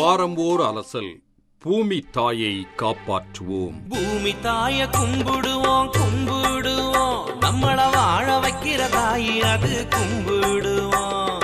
வாரம் ஓர் அலசல். பூமி தாயை காப்பாற்றுவோம். பூமி தாய கும்பிடுவோம் கும்பிடுவோம், நம்மள வாழ வைக்கிற தாயி அது கும்பிடுவோம்.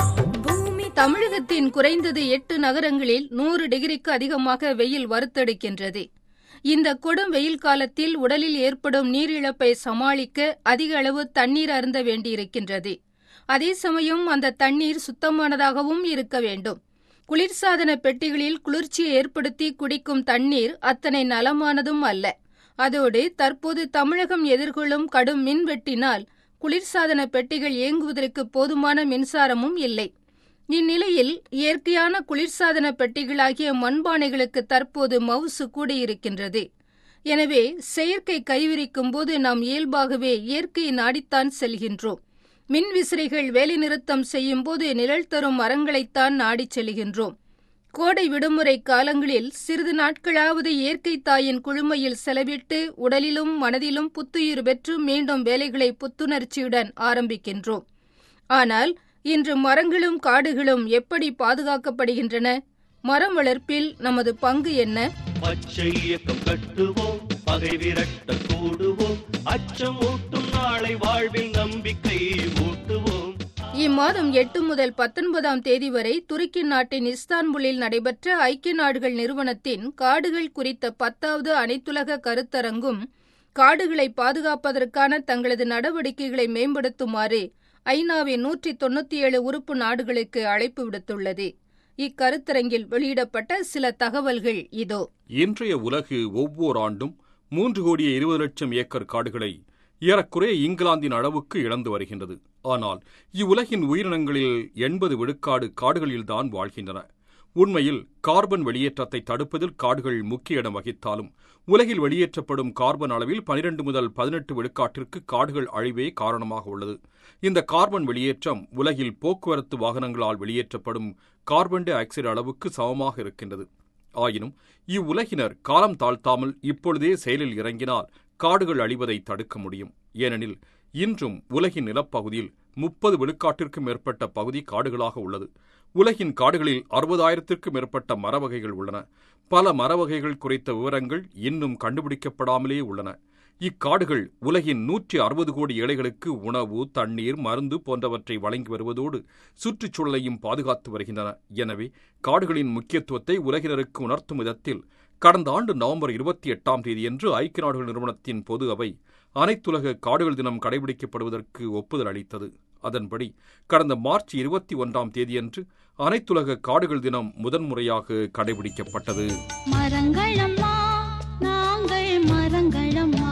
தமிழகத்தின் குறைந்தது 8 நகரங்களில் 100 டிகிரிக்கு அதிகமாக வெயில் வறுத்தெடுக்கின்றது. இந்த கொடும் வெயில் காலத்தில் உடலில் ஏற்படும் நீரிழப்பை சமாளிக்க அதிக அளவு தண்ணீர் அருந்த வேண்டியிருக்கின்றது. அதே சமயம் அந்த தண்ணீர் சுத்தமானதாகவும் இருக்க வேண்டும். குளிர்சாதன பெட்டிகளில் குளிர்ச்சியை ஏற்படுத்தி குடிக்கும் தண்ணீர் அத்தனை நலமானதும் அல்ல. அதோடு தற்போது தமிழகம் எதிர்கொள்ளும் கடும் மின்வெட்டினால் குளிர்சாதன பெட்டிகள் இயங்குவதற்கு போதுமான மின்சாரமும் இல்லை. இந்நிலையில் இயற்கையான குளிர்சாதன பெட்டிகளாகிய மண்பானைகளுக்கு தற்போது மவுசு கூடியிருக்கின்றது. எனவே செயற்கை கைவிரிக்கும் போது நாம் இயல்பாகவே இயற்கையை நாடித்தான் செல்கின்றோம். மின் விசிறிகள் வேலைநிறுத்தம் செய்யும் போது நிழல் தரும் மரங்களைத்தான் நாடிச் செல்கின்றோம். கோடை விடுமுறை காலங்களில் சிறிது நாட்களாவது இயற்கை தாயின் குழுமையில் செலவிட்டு உடலிலும் மனதிலும் புத்துயிர் பெற்று மீண்டும் வேலைகளை புத்துணர்ச்சியுடன் ஆரம்பிக்கின்றோம். ஆனால் இன்று மரங்களும் காடுகளும் எப்படி பாதுகாக்கப்படுகின்றன? மரம் வளர்ப்பில் நமது பங்கு என்ன? பச்சை இயக்கம் கட்டுவோம், பகை விரட்ட கூடுவோம், அச்சம் ஊட்டும் நாளை வாழ்வில் நம்பிக்கை ஊட்டுவோம். இம்மாதம் 8 முதல் 19ஆம் தேதி வரை துருக்கி நாட்டின் இஸ்தான்புல்லில் நடைபெற்ற ஐக்கிய நாடுகள் நிறுவனத்தின் காடுகள் குறித்த 10வது அனைத்துலக கருத்தரங்கும் காடுகளை பாதுகாப்பதற்கான தங்களது நடவடிக்கைகளை மேம்படுத்துமாறு ஐநாவின் 197 உறுப்பு நாடுகளுக்கு அழைப்பு விடுத்துள்ளது. இக்கருத்தரங்கில் வெளியிடப்பட்ட சில தகவல்கள் இதோ. இன்றைய உலகு ஒவ்வொரு ஆண்டும் 3,20,00,000 ஏக்கர் காடுகளை ஏறக்குறைய இங்கிலாந்தின் அளவுக்கு இழந்து வருகின்றது. ஆனால் இவ்வுலகின் உயிரினங்களில் 80 விழுக்காடு காடுகளில்தான் வாழ்கின்றன. உண்மையில் கார்பன் வெளியேற்றத்தை தடுப்பதில் காடுகள் முக்கிய இடம் வகித்தாலும் உலகில் வெளியேற்றப்படும் கார்பன் அளவில் 12 முதல் 18 விழுக்காட்டிற்கு காடுகள் அழிவே காரணமாக உள்ளது. இந்த கார்பன் வெளியேற்றம் உலகில் போக்குவரத்து வாகனங்களால் வெளியேற்றப்படும் கார்பன் டை ஆக்சைடு அளவுக்கு சமமாக இருக்கின்றது. ஆயினும் இவ்வுலகினர் காலம் தாழ்த்தாமல் இப்பொழுதே செயலில் இறங்கினால் காடுகள் அழிவதை தடுக்க முடியும். ஏனெனில் இன்றும் உலகின் நிலப்பகுதியில் 30 விழுக்காட்டிற்கும் மேற்பட்ட பகுதி காடுகளாக உள்ளது. உலகின் காடுகளில் 60,000த்திற்கும் மேற்பட்ட மரவகைகள் உள்ளன. பல மரவகைகள் குறித்த விவரங்கள் இன்னும் கண்டுபிடிக்கப்படாமலே உள்ளன. இக்காடுகள் உலகின் 160 கோடி ஏழைகளுக்கு உணவு, தண்ணீர், மருந்து போன்றவற்றை வழங்கி வருவதோடு சுற்றுச்சூழலையும் பாதுகாத்து வருகின்றன. எனவே காடுகளின் முக்கியத்துவத்தை உலகினருக்கு உணர்த்தும் விதத்தில் கடந்த ஆண்டு நவம்பர் 28ஆம் தேதியன்று ஐக்கிய நாடுகள் நிறுவனத்தின் பொது அவை அனைத்துலக காடுகள் தினம் கடைபிடிக்கப்படுவதற்கு ஒப்புதல் அளித்தது. அதன்படி கடந்த மார்ச் 21ஆம் தேதியன்று அனைத்துலக காடுகள் தினம் முதன்முறையாக கடைபிடிக்கப்பட்டது. மரங்களம்மா நாங்கள் மரங்களம்மா,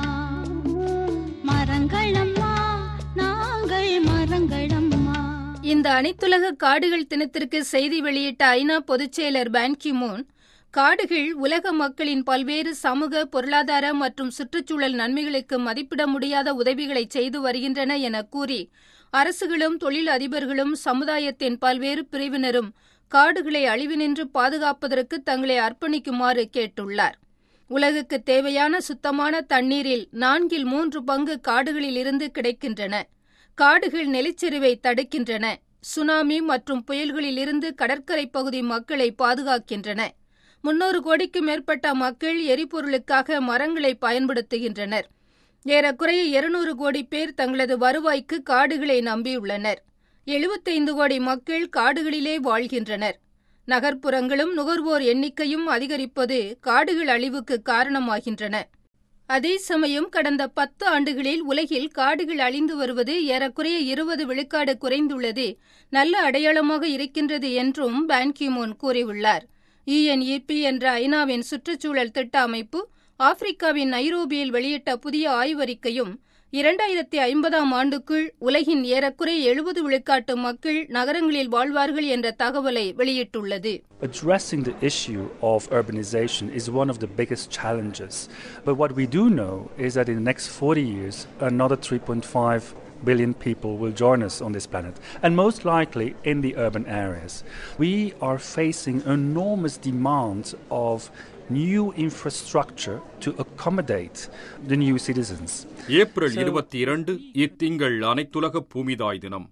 மரங்களம்மா நாங்கள் மரங்களம்மா. இந்த அனைத்துலக காடுகள் தினத்திற்கு செய்தி வெளியிட்ட ஐநா பொதுச் செயலர் பான் கி மூன், காடுகள் உலக மக்களின் பல்வேறு சமூக, பொருளாதார மற்றும் சுற்றுச்சூழல் நன்மைகளுக்கு மதிப்பிட முடியாத உதவிகளை செய்து வருகின்றன என கூறி, அரசுகளும் தொழில் அதிபர்களும் சமுதாயத்தின் பல்வேறு பிரிவினரும் காடுகளை அழிவினின்று பாதுகாப்பதற்கு தங்களை அர்ப்பணிக்குமாறு கேட்டுள்ளார். உலகுக்கு தேவையான சுத்தமான தண்ணீரில் 4/3 பங்கு காடுகளில் இருந்து கிடைக்கின்றன. காடுகள் நிலச்சரிவை தடுக்கின்றன. சுனாமி மற்றும் புயல்களில் இருந்து கடற்கரை பகுதி மக்களை பாதுகாக்கின்றன. 300 கோடிக்கு மேற்பட்ட மக்கள் எரிபொருளுக்காக மரங்களை பயன்படுத்துகின்றனர். ஏறக்குறைய 200 கோடி பேர் தங்களது வருவாய்க்கு காடுகளை நம்பியுள்ளனர். 75 கோடி மக்கள் காடுகளிலே வாழ்கின்றனர். நகர்ப்புறங்களும் நுகர்வோர் எண்ணிக்கையும் அதிகரிப்பது காடுகள் அழிவுக்கு காரணமாகின்றன. அதே சமயம் கடந்த 10 ஆண்டுகளில் உலகில் காடுகள் அழிந்து வருவது ஏறக்குறைய 20 விழுக்காடு குறைந்துள்ளது நல்ல அடையாளமாக இருக்கின்றது என்றும் பான் கி மூன் கூறியுள்ளார். UNEP என்ற ஐநாவின் சுற்றுச்சூழல் திட்ட அமைப்பு ஆப்பிரிக்காவின் நைரோபியில் வெளியிட்ட புதிய ஆய்வறிக்கையும் 2050ஆம் ஆண்டுக்குள் உலகின் ஏறக்குறைய 70 விழுக்காட்டு மக்கள் நகரங்களில் வாழ்வார்கள் என்ற தகவலை வெளியிட்டுள்ளது. Addressing the issue of urbanization is one of the biggest challenges. But what we do know is that in the next 40 years, another 3.5 billion people will join us on this planet, and most likely in the urban areas. We are facing enormous demands of new infrastructure to accommodate the new citizens. April 22 இத்திங்கள் அனைத்துலக பூமிதாய் தினம்.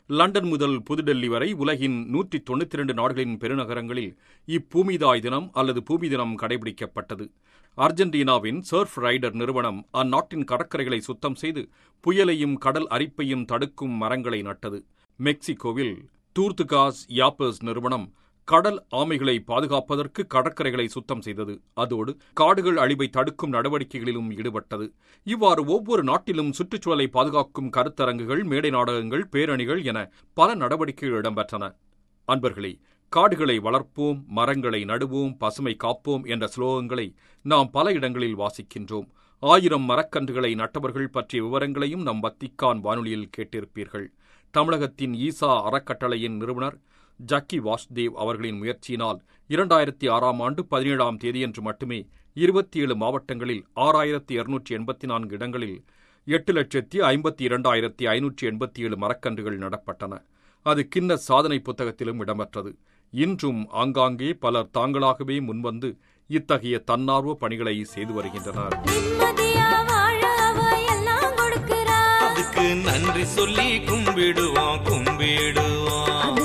London முதல் புதுடெல்லி வரை உலகின் 192 நாடுகளின் பெருநகரங்களில் இப்பூமிதாய் தினம் அல்லது பூமி தினம் கடைபிடிக்கப்பட்டது. அர்ஜென்டினாவின் சர்ஃப் ரைடர் நிறுவனம் அந்நாட்டின் கடற்கரைகளை சுத்தம் செய்து புயலையும் கடல் அரிப்பையும் தடுக்கும் மரங்களை நட்டது. மெக்சிகோவில் டூர்துகாஸ் யாப்பர்ஸ் நிறுவனம் கடல் ஆமைகளை பாதுகாப்பதற்கு கடற்கரைகளை சுத்தம் செய்தது. அதோடு காடுகள் அழிவை தடுக்கும் நடவடிக்கைகளிலும் ஈடுபட்டது. இவ்வாறு ஒவ்வொரு நாட்டிலும் சுற்றுச்சூழலை பாதுகாக்கும் கருத்தரங்குகள், மேடை நாடகங்கள், பேரணிகள் என பல நடவடிக்கைகள் இடம்பெற்றன. அன்பர்களே, காடுகளை வளர்ப்போம், மரங்களை நடுவோம், பசுமை காப்போம் என்ற ஸ்லோகங்களை நாம் பல இடங்களில் வாசிக்கின்றோம். 1000 மரக்கன்றுகளை நட்டவர்கள் பற்றிய விவரங்களையும் நம் வத்திக்கான் வானொலியில் கேட்டிருப்பீர்கள். தமிழகத்தின் ஈசா அறக்கட்டளையின் நிறுவனர் ஜக்கி வாசுதேவ் அவர்களின் முயற்சியினால் 2006ஆம் ஆண்டு 17ஆம் தேதியன்று மட்டுமே 27 மாவட்டங்களில் 6284 இடங்களில் 8,52,587 மரக்கன்றுகள் நடப்பட்டன. அது கின்னஸ் சாதனை புத்தகத்திலும் இடம்பெற்றது. இன்றும் ஆங்காங்கே பலர் தாங்களாகவே முன்வந்து இத்தகைய தன்னார்வ பணிகளை செய்து வருகின்றனர். அதுக்கு நன்றி சொல்லி கும்பிடுவோம் கும்பிடுவோம்.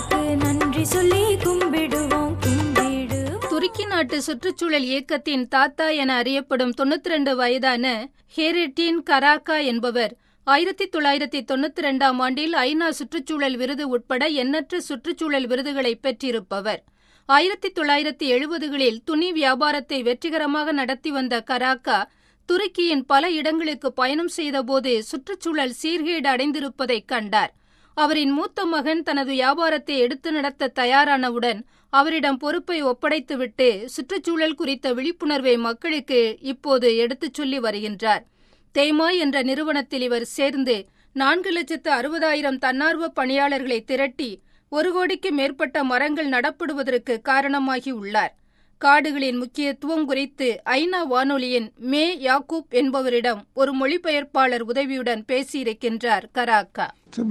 துருக்கி நாட்டு சுற்றுச்சூழல் இயக்கத்தின் தாத்தா என அறியப்படும் 92 வயதான ஹேரெட்டின் கராக்கா என்பவர் 1992ஆம் ஆண்டில் ஐநா சுற்றுச்சூழல் விருது உட்பட எண்ணற்ற சுற்றுச்சூழல் விருதுகளை பெற்றிருப்பவர். 1970களில் துணி வியாபாரத்தை வெற்றிகரமாக நடத்தி வந்த கராக்கா துருக்கியின் பல இடங்களுக்கு பயணம் செய்தபோது சுற்றுச்சூழல் சீர்கேடு அடைந்திருப்பதைக் கண்டார். அவரின் மூத்த மகன் தனது வியாபாரத்தை எடுத்து நடத்த தயாரானவுடன் அவரிடம் பொறுப்பை ஒப்படைத்துவிட்டு சுற்றுச்சூழல் குறித்த விழிப்புணர்வை மக்களுக்கு இப்போது எடுத்துச் சொல்லி வருகின்றார். தேமா என்ற நிறுவனத்தில் இவர் சேர்ந்து 4,60,000 தன்னார்வ பணியாளர்களை திரட்டி 1 கோடிக்கு மேற்பட்ட மரங்கள் நடப்படுவதற்கு காரணமாகி உள்ளார். காடுகளின் முக்கியத்துவம் குறித்து ஐநா வானொலியின் மே யாக்கூப் என்பவரிடம் ஒரு மொழிபெயர்ப்பாளர் உதவியுடன் பேசியிருக்கின்றார் கராக்கா.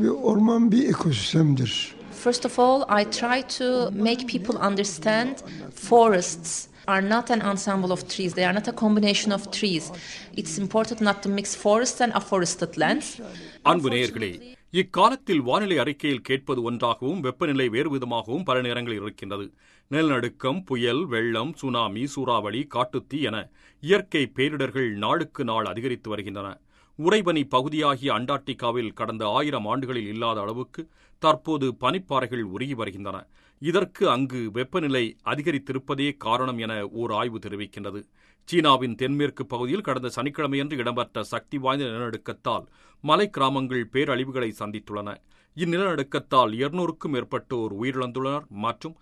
First of all, I try to make people understand forests are not an ensemble of trees. They are not a combination of trees. It's important not to mix forest and afforested lands. அன்பு நேயர்களே, இக்காலத்தில் வானிலை அறிக்கையில் கேட்பது ஒன்றாகவும் வெப்பநிலை வேறு விதமாகவும் பல நேரங்களில் இருக்கின்றது. நிலநடுக்கம், புயல், வெள்ளம், சுனாமி, சூறாவளி, காட்டுத்தீ என இயற்கை பேரிடர்கள் நாளுக்கு நாள் அதிகரித்து வருகின்றன. உறைபனி பகுதியாகிய அண்டார்டிகாவில் கடந்த 1000 ஆண்டுகளில் இல்லாத அளவுக்கு தற்போது பனிப்பாறைகள் உருகி வருகின்றன. இதற்கு அங்கு வெப்பநிலை அதிகரித்திருப்பதே காரணம் என ஓர் ஆய்வு தெரிவிக்கின்றது. சீனாவின் தென்மேற்கு பகுதியில் கடந்த சனிக்கிழமையன்று இடம்பெற்ற சக்தி வாய்ந்த நிலநடுக்கத்தால் மலை கிராமங்கள் பேரழிவுகளை சந்தித்துள்ளன. இந்நிலநடுக்கத்தால் 200க்கும் மேற்பட்டோர் உயிரிழந்துள்ளனர் மற்றும்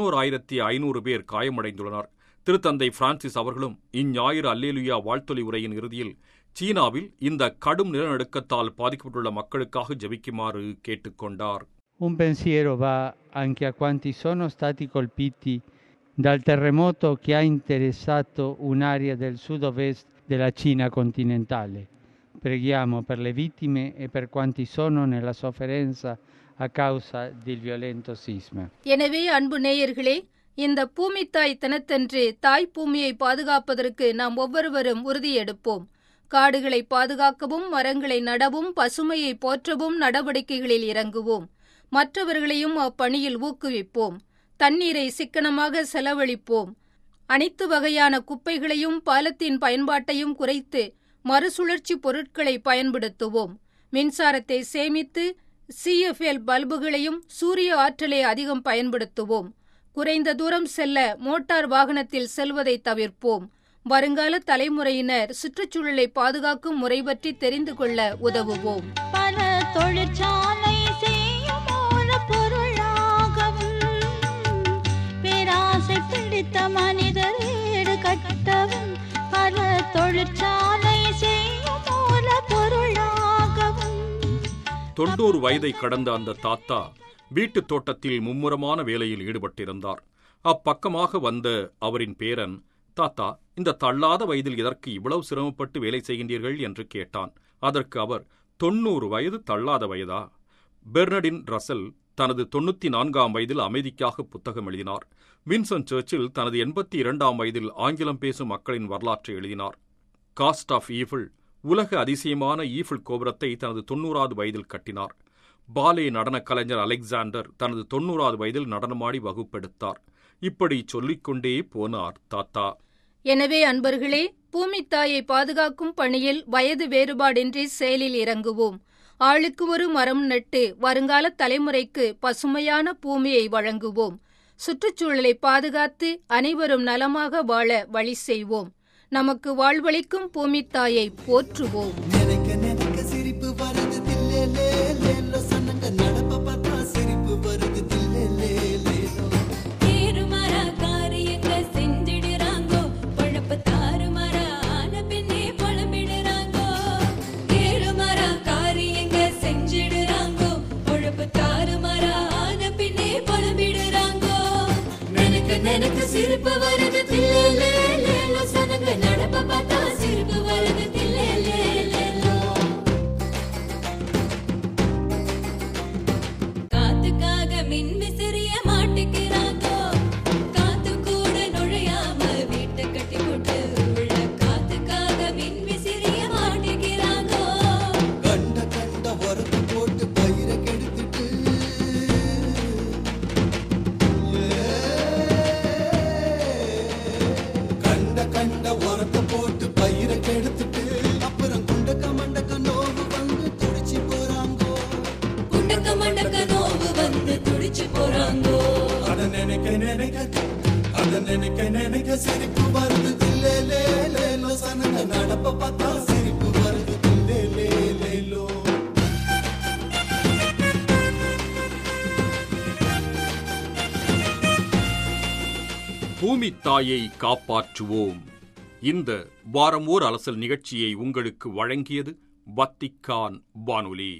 11,500 பேர் காயமடைந்துள்ளனர். திருத்தந்தை பிரான்சிஸ் அவர்களும் இஞ்ஞாயிறு அல்லேலுயா வாழ்த்தொலி உரையின் இறுதியில் சீனாவில் இந்த கடும் நிலநடுக்கத்தால் பாதிக்கப்பட்டுள்ள மக்களுக்காக ஜெபிக்குமாறு கேட்டுக்கொண்டார். Un pensiero va anche a quanti sono stati colpiti dal terremoto che ha interessato un'area del sud-ovest della Cina continentale. Preghiamo per le vittime e per quanti sono nella sofferenza a causa del violento sisma. எனவே அன்பு நேயர்களே, இந்த பூமித்தாய் தினத்தன்று தாய் பூமியை பாதுகாப்பதற்கு நாம் ஒவ்வொருவரும் உறுதியெடுப்போம். காடுகளை பாதுகாக்கவும், மரங்களை நடவும், பசுமையை போற்றவும் நடவடிக்கைகளில் இறங்குவோம். மற்றவர்களையும் அப்பணியில் ஊக்குவிப்போம். தண்ணீரை சிக்கனமாக செலவழிப்போம். அனைத்து வகையான குப்பைகளையும் பாலத்தின் பயன்பாட்டையும் குறைத்து மறுசுழற்சி பொருட்களை பயன்படுத்துவோம். மின்சாரத்தை சேமித்து CFL பல்புகளையும் சூரிய ஆற்றலை அதிகம் பயன்படுத்துவோம். குறைந்த தூரம் செல்ல மோட்டார் வாகனத்தில் செல்வதை தவிர்ப்போம். வருங்கால தலைமுறையினர் சுற்றுச்சூழலை பாதுகாக்கும் முறை பற்றி தெரிந்து கொள்ள உதவுவோம். பல தொழிற்சாலை செய்யும் மூலப்பொருளாகவும் பேராசை பிடித்த மனிதர் வீடு கட்டவும் பல தொழிற்சாலை செய்யும் மூலப்பொருளாகவும். 90 வயதை கடந்த அந்த தாத்தா வீட்டுத் தோட்டத்தில் மும்முரமான வேலையில் ஈடுபட்டிருந்தார். அப்பக்கமாக வந்த அவரின் பேரன், தாத்தா, இந்த தள்ளாத வயதில் இதற்கு இவ்வளவு சிரமப்பட்டு வேலை செய்கின்றீர்கள் என்று கேட்டான். அதற்கு அவர், 90 வயது தள்ளாத வயதா? பெர்னடின் ரசல் தனது 94ஆம் வயதில் அமைதிக்காக புத்தகம் எழுதினார். வின்சன் சர்ச்சில் தனது 82ஆம் வயதில் ஆங்கிலம் பேசும் மக்களின் வரலாற்றை எழுதினார். காஸ்ட் ஆஃப் ஈஃபிள் உலக அதிசயமான ஈஃபிள் கோபுரத்தை தனது 90வது வயதில் கட்டினார். பாலே நடன கலைஞர் அலெக்சாண்டர் தனது 90வது வயதில் நடனமாடி வகுப்பெடுத்தார். இப்படி சொல்லிக்கொண்டே போனார் தாத்தா. எனவே அன்பர்களே, பூமித்தாயை பாதுகாக்கும் பணியில் வயது வேறுபாடின்றி செயலில் இறங்குவோம். ஆளுக்கு ஒரு மரம் நட்டு வருங்கால தலைமுறைக்கு பசுமையான பூமியை வழங்குவோம். சுற்றுச்சூழலை பாதுகாத்து அனைவரும் நலமாக வாழ வழி செய்வோம். நமக்கு வாழ்வளிக்கும் பூமித்தாயை போற்றுவோம். சிரிப்பு வருது தில்லே லேலோ சனங்க நடப்ப பார்த்தா சிரிப்பு வருது தில்லே லேலோ தேருமரா காரியங்க செஞ்சிடுறாங்கோ பொழப்பு தாருமரா ஆன பின்னே புலம்பிடுறாங்கோ. தேருமரா காரியங்க செஞ்சிடுறாங்கோ பொழப்பு தாருமரா ஆன பின்னே புலம்பிடுறாங்கோ. எனக்கு சிரிப்பு வருது தில்லே லேலோ சனங்க நடப்ப பார்த்தா சிரிப்பு வருது தில்லே லேலோ. மின்விசிறிய மாட்டுக்கிறாங்கோ, காத்து கூட நுழையாம வீட்டை கட்டி போட்டு உள்ள காத்துக்காக மின்விசிறிய மாட்டுக்கிறாங்கோ. கண்ட கண்ட உரத்து போட்டு பயிரை கெடுத்துட்டு கண்ட கண்ட உரத்து போட்டு பயிரை கெடுத்துட்டு அப்புறம் குண்டக்க மண்டக்க நோவு வந்து துடிச்சு போறாங்கோ. குண்டக்க மண்டக்க நோவு வந்து துடிச்சு போறாங்கோ. அத நினைக்க சிரிப்பு வருது தில்லே லேலோ சனங்க நடப்ப பார்த்தா சிரிப்பு வருது தில்லே லேலோ. பூமித்தாயை காப்பாற்றுவோம். இந்த வாரம் ஓர் அலசல் நிகழ்ச்சியை உங்களுக்கு வழங்கியது வத்திக்கான் வானொலி.